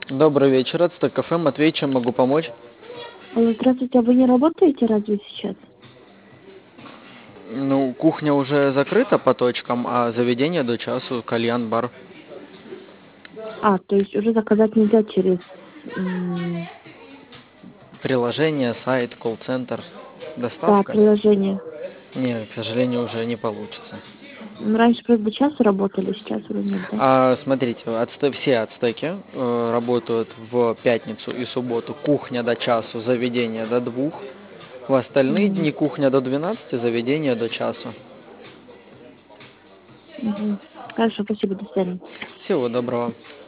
Добрый вечер, Ацтек кафе, Матвей, чем могу помочь? Алло, здравствуйте, а вы не работаете разве сейчас? Ну, кухня уже закрыта по точкам, а заведение до часу, кальян-бар. То есть уже заказать нельзя через... Приложение, сайт, колл-центр, Да, доставка? приложение. Нет, к сожалению, уже не получится. Раньше просто до часу работали, сейчас уже нет, да? Смотрите, все ацтеки работают в пятницу и субботу. Кухня до часу, заведение до 2. В остальные Мгм. дни кухня до 12, заведение до часу. Мгм. Хорошо, спасибо, до свидания. Всего доброго.